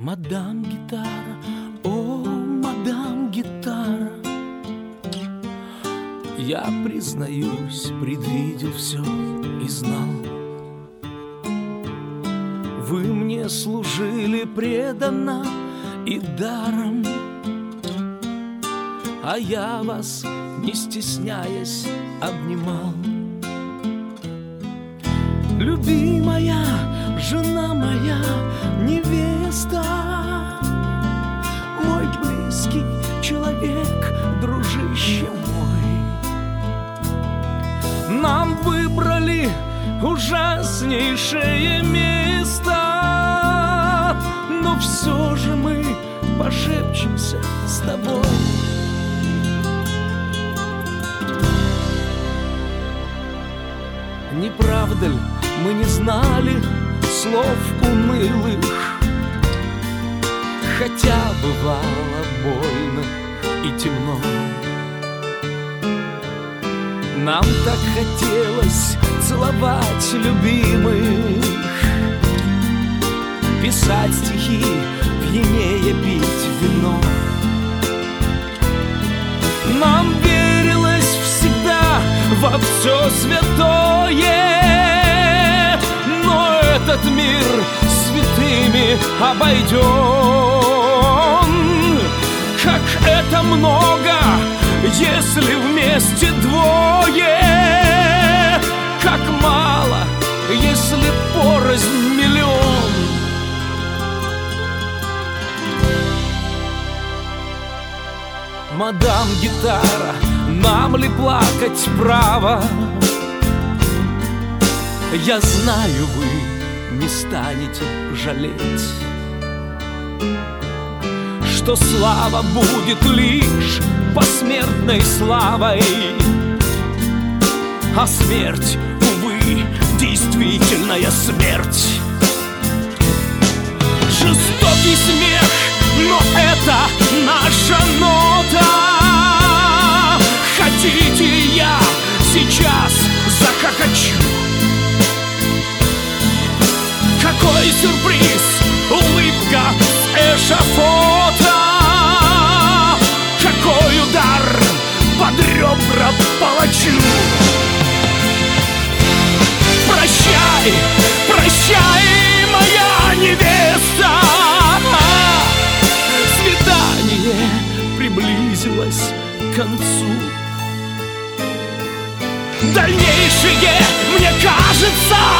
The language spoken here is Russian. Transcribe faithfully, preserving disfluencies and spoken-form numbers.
Мадам гитара, о, мадам гитара, я, признаюсь, предвидел все и знал. Вы мне служили преданно и даром, а я вас, не стесняясь, обнимал. Любимая, жена моя, невеста, мой близкий человек, дружище мой. Нам выбрали ужаснейшее место, но все же мы пошепчемся с тобой. Не правда ли, мы не знали слов унылых, хотя бывало больно и темно. Нам так хотелось целовать любимых, писать стихи, пьянее пить вино. Нам верилось всегда во все святое, но этот мир святыми обойден. Как это много, если вместе двое, как мало, если порознь миллион. Мадам гитара, нам ли плакать право? Я знаю, вы не станете жалеть, что слава будет лишь посмертной славой, а смерть, увы, действительная смерть. Жестокий смех, но это наша нота. Хотите, я сейчас захохочу? Какой сюрприз, улыбка с эшафота, какой удар под ребра палачу. Прощай, прощай, моя невеста, свидание приблизилось к концу. Дальнейшее, мне кажется,